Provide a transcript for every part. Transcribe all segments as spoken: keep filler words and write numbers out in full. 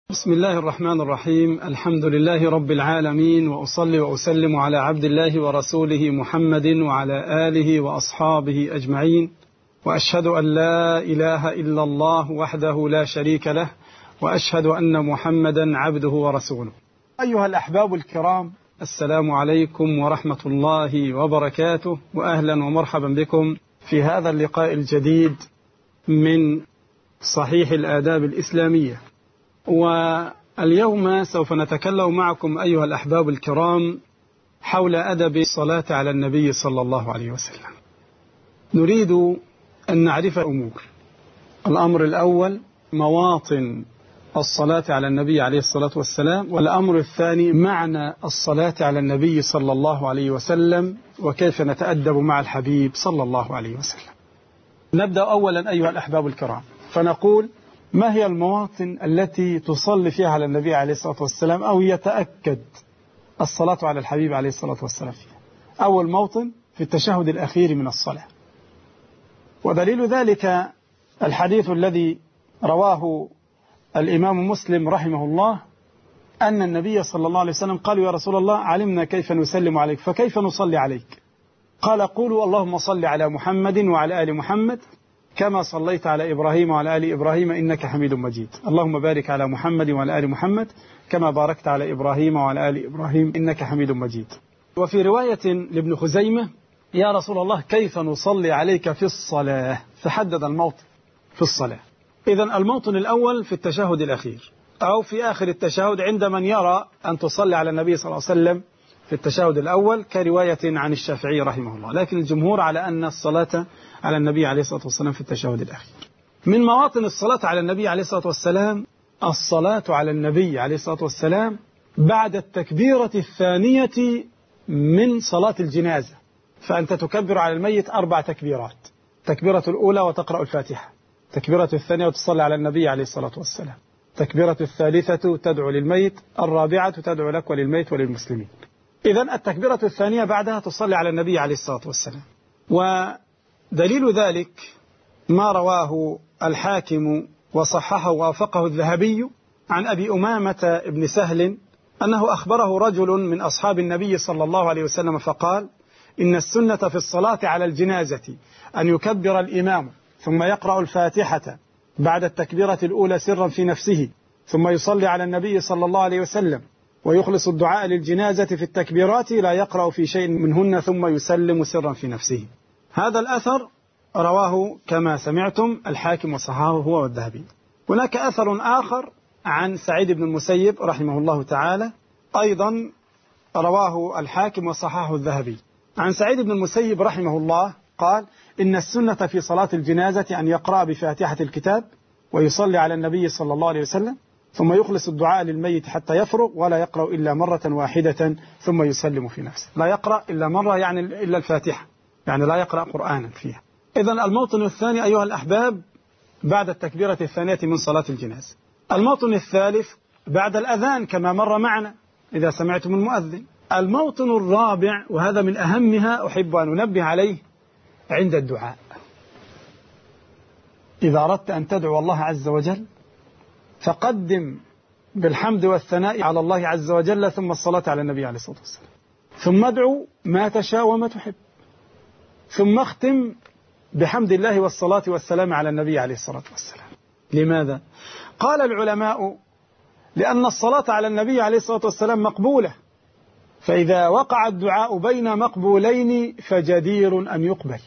بسم الله الرحمن الرحيم. الحمد لله رب العالمين، وأصلي وأسلم على عبد الله ورسوله محمد وعلى آله وأصحابه أجمعين، وأشهد أن لا إله إلا الله وحده لا شريك له، وأشهد أن محمدا عبده ورسوله. أيها الأحباب الكرام، السلام عليكم ورحمة الله وبركاته، وأهلا ومرحبا بكم في هذا اللقاء الجديد من صحيح الآداب الإسلامية. واليوم سوف نتكلم معكم أيها الأحباب الكرام حول أدب الصلاة على النبي صلى الله عليه وسلم. نريد أن نعرف أمور. الأمر الأول مواطن الصلاة على النبي عليه الصلاة والسلام، والأمر الثاني معنى الصلاة على النبي صلى الله عليه وسلم، وكيف نتأدب مع الحبيب صلى الله عليه وسلم. نبدأ أولا أيها الأحباب الكرام، فنقول ما هي المواطن التي تصلي فيها على النبي عليه الصلاة والسلام أو يتأكد الصلاة على الحبيب عليه الصلاة والسلام فيها؟ أول موطن في التشهد الأخير من الصلاة، ودليل ذلك الحديث الذي رواه الإمام مسلم رحمه الله أن النبي صلى الله عليه وسلم قالوا: يا رسول الله، علمنا كيف نسلم عليك، فكيف نصلي عليك؟ قال: قولوا اللهم صل على محمد وعلى آل محمد كما صليت على إبراهيم وعلى آل إبراهيم إنك حميد مجيد، اللهم بارك على محمد وعلى آل محمد كما باركت على إبراهيم وعلى آل إبراهيم إنك حميد مجيد. وفي رواية لابن خزيمة: يا رسول الله، كيف نصلي عليك في الصلاة؟ فحدد الموطن في الصلاة. إذن الموطن الأول في التشهد الأخير أو في آخر التشهد، عند من يرى أن تصلي على النبي صلى الله عليه وسلم في التشهد الأول، كرواية عن الشافعي رحمه الله، لكن الجمهور على أن الصلاة على النبي عليه الصلاة والسلام في التشهد الأخير. من مواطن الصلاة على النبي عليه الصلاة والسلام الصلاة على النبي عليه الصلاة والسلام بعد التكبيرة الثانية من صلاة الجنازة. فأنت تكبر على الميت أربع تكبيرات: تكبيرة الأولى وتقرأ الفاتحة، تكبيرة الثانية وتصلي على النبي عليه الصلاة والسلام، تكبيرة الثالثة تدعو للميت، الرابعة تدعو لك وللميت وللمسلمين. إذن التكبيرة الثانية بعدها تصلي على النبي عليه الصلاة والسلام. ودليل ذلك ما رواه الحاكم وصححه ووافقه الذهبي عن أبي أمامة بن سهل أنه أخبره رجل من أصحاب النبي صلى الله عليه وسلم فقال: إن السنة في الصلاة على الجنازة أن يكبر الإمام ثم يقرأ الفاتحة بعد التكبيرة الأولى سرا في نفسه، ثم يصلي على النبي صلى الله عليه وسلم ويخلص الدعاء للجنازة في التكبيرات لا يقرأ في شيء منهن، ثم يسلم سرا في نفسه. هذا الأثر رواه كما سمعتم الحاكم وصححه هو والذهبي. هناك أثر آخر عن سعيد بن المسيب رحمه الله تعالى، أيضا رواه الحاكم وصححه الذهبي. عن سعيد بن المسيب رحمه الله قال: إن السنة في صلاة الجنازة أن يقرأ بفاتحة الكتاب ويصلي على النبي صلى الله عليه وسلم، ثم يخلص الدعاء للميت حتى يفرغ، ولا يقرأ إلا مرة واحدة ثم يسلم في نفسه. لا يقرأ إلا مرة يعني إلا الفاتحة، يعني لا يقرأ قرآنا فيها. إذن الموطن الثاني أيها الأحباب بعد التكبيرة الثانية من صلاة الجنازة. الموطن الثالث بعد الأذان كما مر معنا إذا سمعتم المؤذن. الموطن الرابع، وهذا من أهمها أحب أن أنبه عليه، عند الدعاء. إذا أردت أن تدعو الله عز وجل فقدم بالحمد والثناء على الله عز وجل ثم الصلاة على النبي عليه الصلاة والسلام، ثم ادعو ما تشاء وما تحب، ثم اختم بحمد الله والصلاة والسلام على النبي عليه الصلاة والسلام. لماذا؟ قال العلماء: لأن الصلاة على النبي عليه الصلاة والسلام مقبولة، فإذا وقع الدعاء بين مقبولين فجدير أن يقبل.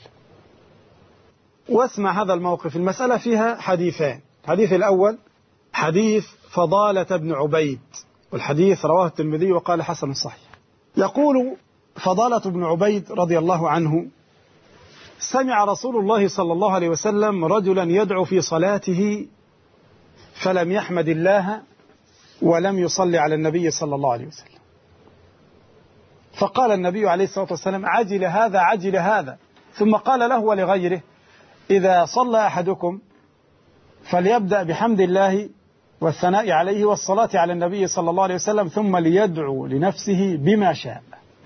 واسمع هذا الموقف. المسألة فيها حديثان. الحديث الأول حديث فضالة بن عبيد، والحديث رواه الترمذي وقال حسن صحيح. يقول فضالة بن عبيد رضي الله عنه: سمع رسول الله صلى الله عليه وسلم رجلا يدعو في صلاته فلم يحمد الله ولم يصلي على النبي صلى الله عليه وسلم، فقال النبي عليه الصلاة والسلام: عجل هذا عجل هذا. ثم قال له ولغيره: إذا صلى أحدكم فليبدأ بحمد الله والثناء عليه والصلاة على النبي صلى الله عليه وسلم، ثم ليدعو لنفسه بما شاء.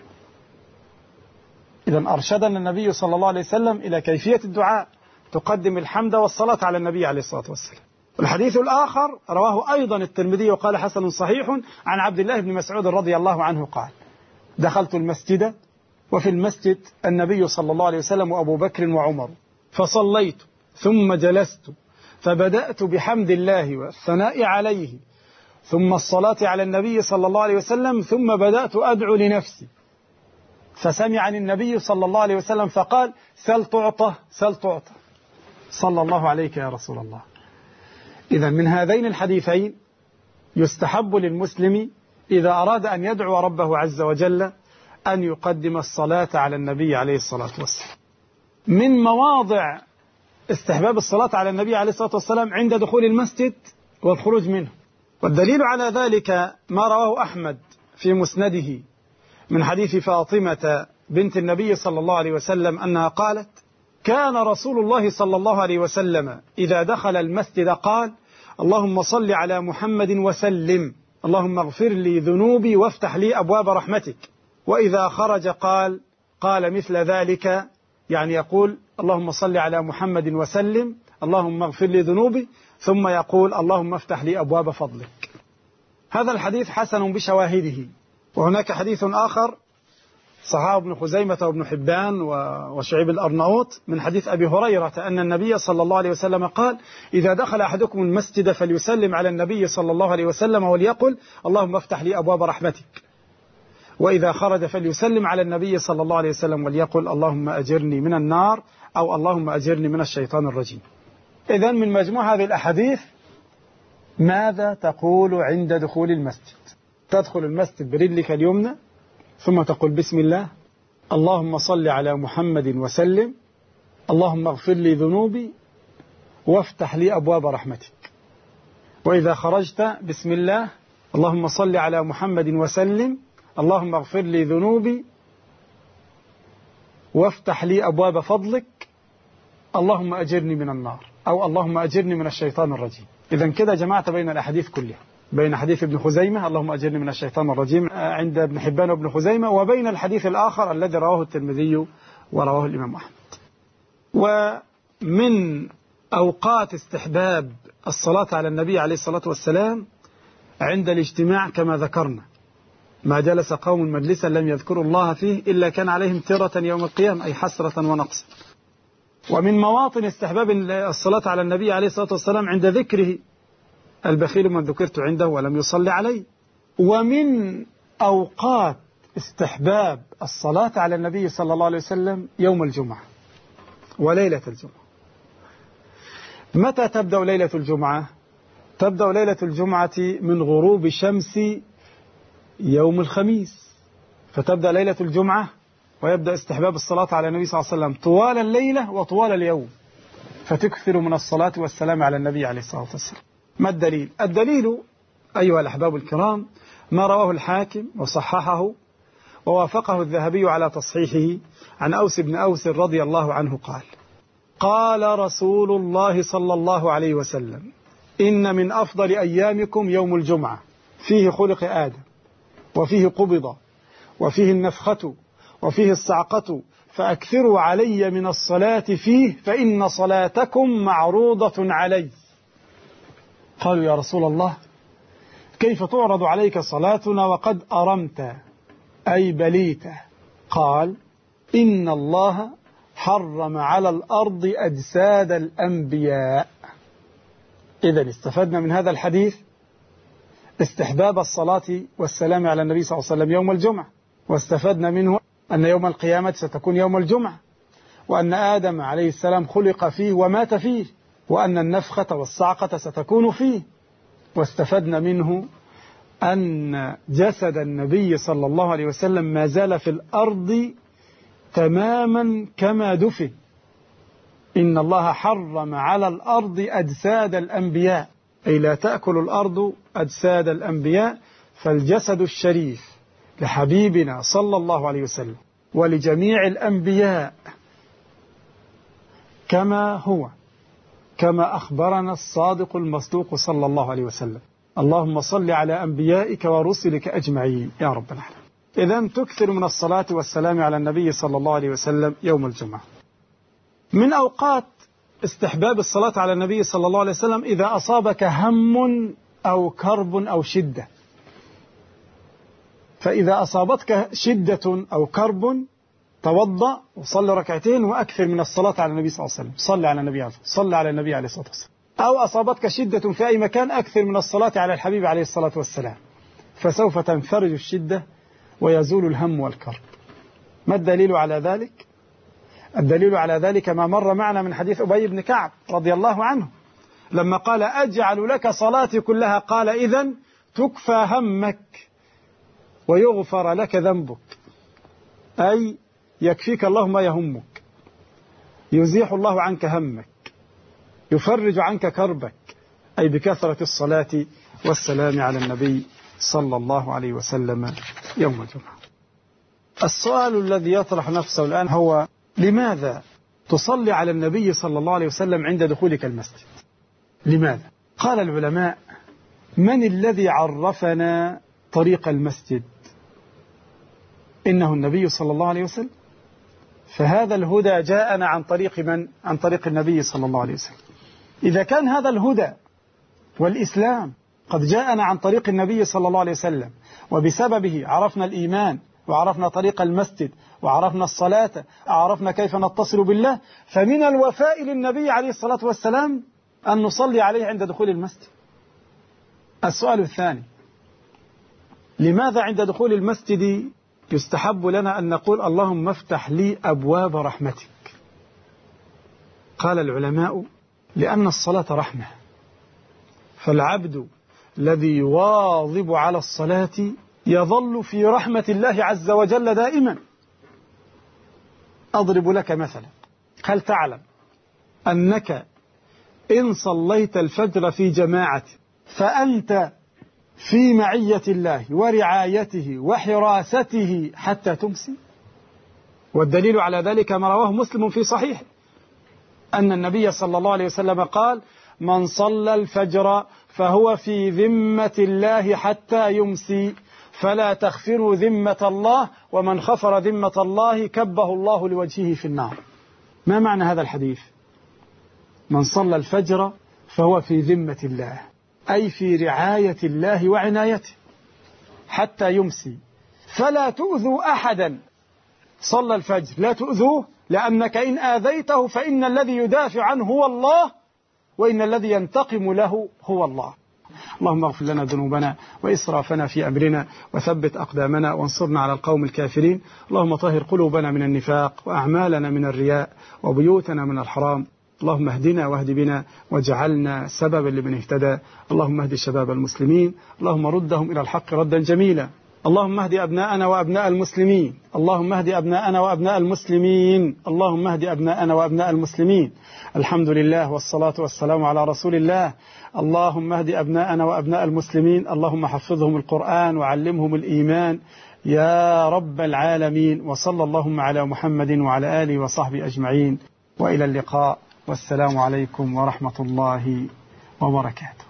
إذن أرشدنا النبي صلى الله عليه وسلم إلى كيفية الدعاء، تقدم الحمد والصلاة على النبي عليه الصلاة والسلام، الحديث الآخر رواه أيضا الترمذي وقال حسن صحيح عن عبد الله بن مسعود رضي الله عنه قال: دخلت المسجد وفي المسجد النبي صلى الله عليه وسلم وأبو بكر وعمر، فصليت ثم جلست، فبدأت بحمد الله والثناء عليه، ثم الصلاة على النبي صلى الله عليه وسلم، ثم بدأت أدعو لنفسي، فسمعني النبي صلى الله عليه وسلم فقال: سل تعطى سل تعطى، صلى الله عليك يا رسول الله. إذا من هذين الحديثين يستحب للمسلم إذا أراد أن يدعو ربه عز وجل أن يقدم الصلاة على النبي عليه الصلاة والسلام. من مواضع استحباب الصلاة على النبي عليه الصلاة والسلام عند دخول المسجد والخروج منه، والدليل على ذلك ما رواه أحمد في مسنده من حديث فاطمة بنت النبي صلى الله عليه وسلم أنها قالت: كان رسول الله صلى الله عليه وسلم إذا دخل المسجد قال: اللهم صل على محمد وسلم، اللهم اغفر لي ذنوبي وافتح لي أبواب رحمتك. وإذا خرج قال قال مثل ذلك، يعني يقول: اللهم صل على محمد وسلم، اللهم اغفر لي ذنوبي، ثم يقول: اللهم افتح لي أبواب فضلك. هذا الحديث حسن بشواهده. وهناك حديث آخر صححه ابن خزيمة وابن حبان وشعيب الأرناؤوط من حديث أبي هريرة أن النبي صلى الله عليه وسلم قال: إذا دخل أحدكم المسجد فليسلم على النبي صلى الله عليه وسلم وليقل: اللهم افتح لي أبواب رحمتك. وإذا خرج فليسلم على النبي صلى الله عليه وسلم وليقل: اللهم أجرني من النار، أو اللهم أجرني من الشيطان الرجيم. إذن من مجموع هذه الأحاديث ماذا تقول عند دخول المسجد؟ تدخل المسجد برجلك اليمنى، ثم تقول: بسم الله، اللهم صل على محمد وسلم، اللهم اغفر لي ذنوبي وافتح لي أبواب رحمتك. وإذا خرجت: بسم الله، اللهم صل على محمد وسلم، اللهم اغفر لي ذنوبي وافتح لي أبواب فضلك، اللهم أجرني من النار، أو اللهم أجرني من الشيطان الرجيم. إذن كده جمعت بين الأحاديث كلها، بين حديث ابن خزيمة اللهم أجرني من الشيطان الرجيم عند ابن حبان وابن خزيمة، وبين الحديث الآخر الذي رواه الترمذي ورواه الإمام أحمد. ومن أوقات استحباب الصلاة على النبي عليه الصلاة والسلام عند الاجتماع كما ذكرنا: ما جلس قوم مجلسا لم يذكروا الله فيه إلا كان عليهم ترة يوم القيامة، أي حسرة ونقص. ومن مواطن استحباب الصلاة على النبي عليه الصلاة والسلام عند ذكره: البخيل من ذكرت عنده ولم يصلي عليه. ومن أوقات استحباب الصلاة على النبي صلى الله عليه وسلم يوم الجمعة وليلة الجمعة. متى تبدأ ليلة الجمعة؟ تبدأ ليلة الجمعة من غروب شمس يوم الخميس، فتبدأ ليلة الجمعة ويبدأ استحباب الصلاة على النبي صلى الله عليه وسلم طوال الليلة وطوال اليوم، فتكثر من الصلاة والسلام على النبي عليه الصلاة والسلام. ما الدليل؟ الدليل أيها الأحباب الكرام ما رواه الحاكم وصححه ووافقه الذهبي على تصحيحه عن أوس بن أوس رضي الله عنه قال: قال رسول الله صلى الله عليه وسلم: إن من أفضل أيامكم يوم الجمعة، فيه خلق آدم، وفيه قبض، وفيه النفخة، وفيه الصعقة، فأكثروا علي من الصلاة فيه، فإن صلاتكم معروضة علي. قالوا: يا رسول الله، كيف تعرض عليك صلاتنا وقد أرمت أي بليت؟ قال: إن الله حرم على الأرض أجساد الأنبياء. إذن استفدنا من هذا الحديث استحباب الصلاة والسلام على النبي صلى الله عليه وسلم يوم الجمعة، واستفدنا منه أن يوم القيامة ستكون يوم الجمعة، وأن آدم عليه السلام خلق فيه ومات فيه، وأن النفخة والصعقة ستكون فيه. واستفدنا منه أن جسد النبي صلى الله عليه وسلم ما زال في الأرض تماما كما دفن. إن الله حرم على الأرض أجساد الأنبياء، أي لا تأكل الأرض أجساد الأنبياء، فالجسد الشريف لحبيبنا صلى الله عليه وسلم ولجميع الأنبياء كما هو، كما أخبرنا الصادق المصدوق صلى الله عليه وسلم. اللهم صل على أنبيائك ورسلك أجمعين يا رب العالمين. إذن تكثر من الصلاة والسلام على النبي صلى الله عليه وسلم يوم الجمعة. من أوقات استحباب الصلاة على النبي صلى الله عليه وسلم إذا أصابك هم أو كرب أو شدة. فإذا أصابتك شدة أو كرب توضأ وصلي ركعتين وأكثر من الصلاة على النبي صلى الله عليه وسلم. صلي على النبي عليه صلي على النبي عليه الصلاة والسلام. أو أصابتك شدة في أي مكان أكثر من الصلاة على الحبيب عليه الصلاة والسلام، فسوف تنفرج الشدة ويزول الهم والكرب. ما الدليل على ذلك؟ الدليل على ذلك ما مر معنا من حديث أبي بن كعب رضي الله عنه لما قال أجعل لك صلاتي كلها، قال إذن تكفى همك ويغفر لك ذنبك، أي يكفيك الله ما يهمك، يزيح الله عنك همك، يفرج عنك كربك، أي بكثرة الصلاة والسلام على النبي صلى الله عليه وسلم يوم الجمعة. السؤال الذي يطرح نفسه الآن هو: لماذا تصلي على النبي صلى الله عليه وسلم عند دخولك المسجد؟ لماذا؟ قال العلماء: من الذي عرفنا طريق المسجد؟ إنه النبي صلى الله عليه وسلم. فهذا الهدى جاءنا عن طريق من؟ عن طريق النبي صلى الله عليه وسلم. إذا كان هذا الهدى والإسلام قد جاءنا عن طريق النبي صلى الله عليه وسلم، وبسببه عرفنا الإيمان وعرفنا طريق المسجد وعرفنا الصلاة، عرفنا كيف نتصل بالله، فمن الوفاء للنبي عليه الصلاة والسلام أن نصلي عليه عند دخول المسجد. السؤال الثاني: لماذا عند دخول المسجد يستحب لنا أن نقول اللهم افتح لي أبواب رحمتك؟ قال العلماء: لأن الصلاة رحمة، فالعبد الذي يواظب على الصلاة يظل في رحمة الله عز وجل دائما. أضرب لك مثلا: هل تعلم أنك إن صليت الفجر في جماعة فأنت في معية الله ورعايته وحراسته حتى تمسي؟ والدليل على ذلك ما رواه مسلم في صحيح أن النبي صلى الله عليه وسلم قال: من صلى الفجر فهو في ذمة الله حتى يمسي، فلا تخفروا ذمة الله، ومن خفر ذمة الله كبه الله لوجهه في النار. ما معنى هذا الحديث؟ من صلى الفجر فهو في ذمة الله، أي في رعاية الله وعنايته حتى يمسي، فلا تؤذوا أحدا صلى الفجر، لا تؤذوه، لأنك إن آذيته فإن الذي يدافع عنه هو الله، وإن الذي ينتقم له هو الله. اللهم اغفر لنا ذنوبنا وإسرافنا في أمرنا، وثبت أقدامنا وانصرنا على القوم الكافرين. اللهم طهر قلوبنا من النفاق، وأعمالنا من الرياء، وبيوتنا من الحرام. اللهم اهدنا واهد بنا واجعلنا سببا لمن اهتدى. اللهم اهد شباب المسلمين، اللهم ردهم إلى الحق ردا جميلا. اللهم اهد أبناءنا وأبناء المسلمين، اللهم اهد أبناءنا وأبناء المسلمين، اللهم اهد أبناءنا وأبناء المسلمين. الحمد لله والصلاة والسلام على رسول الله. اللهم اهد أبناءنا وأبناء المسلمين، اللهم حفظهم القرآن وعلمهم الإيمان يا رب العالمين. وصلى اللهم على محمد وعلى آله وصحبه أجمعين، وإلى اللقاء، والسلام عليكم ورحمة الله وبركاته.